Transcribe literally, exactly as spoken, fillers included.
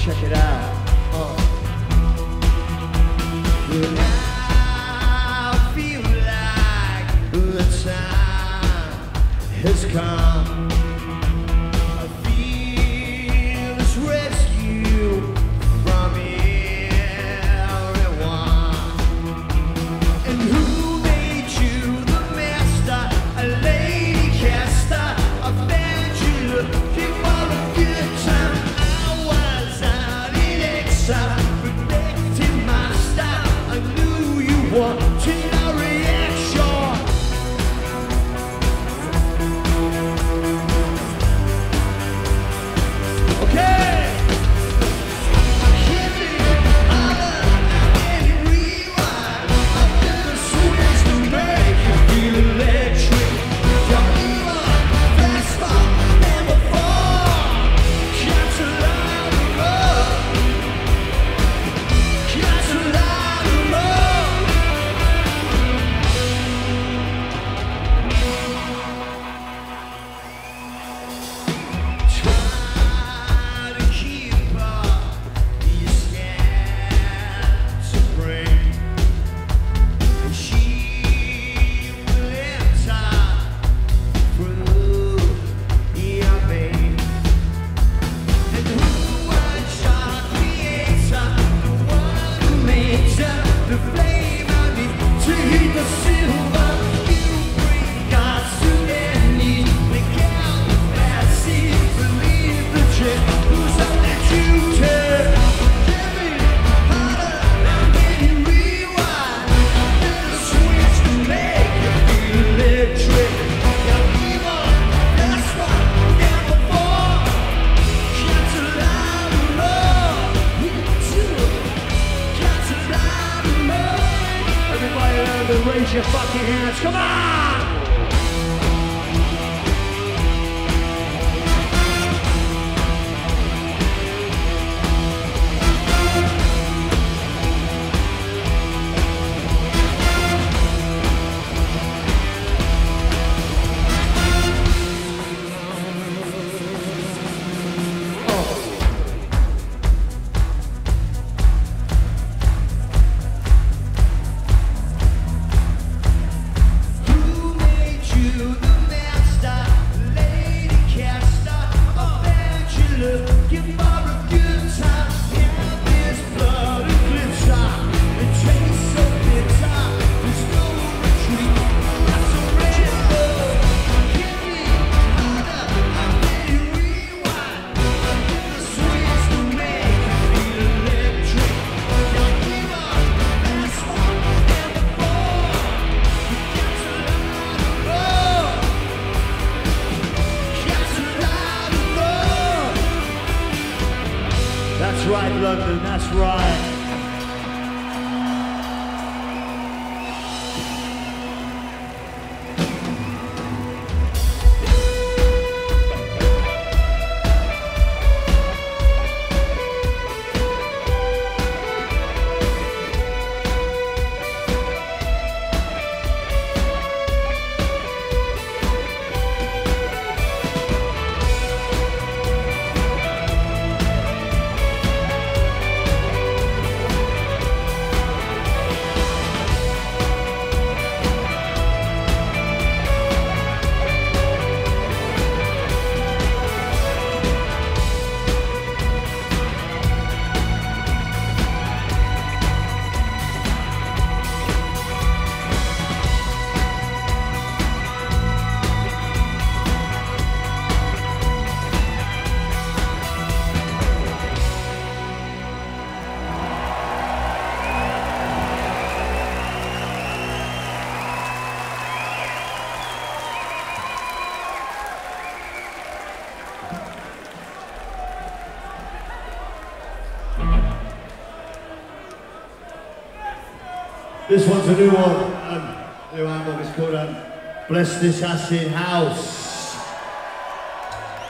Check it out. Uh. Well, I feel like the time has come. I feel this rescue from everyone. And who made you the master, a lady caster? I found you looking for a good time. I was out in exile, protecting my style. I knew you wanted a reaction. Okay. Hit me harder and rewind. I did the switch to make you feel electric. You're even faster than before. Catch a lot of love. Catch a lot of love. Try to keep up, you're scared to break. And she will enter through your vein. And who was your creator? The one who made you the flame I need to heat the silver. You bring God to their knees. Make out the fancy, believe the trick. Who's up that you turn? Give me harder and then you rewind. Then the switch to make you feel electric. You're even faster than before. Catch a lot of love. We do. Catch a lot of love. Everybody around and raise your fucking hands. Come on! Who made you the master, lady caster? I found you looking for a good time. Yeah, this blood and glitter, it tastes so bitter. There's no retreat, I surrender. Hit me harder, and then you rewind. I did the switch to make you feel electric. You're even faster than before. Catch a lot of love. Catch a lot of love. That's right, London, that's right. This one's a new one. Um, new album is called um, Bless This Acid House.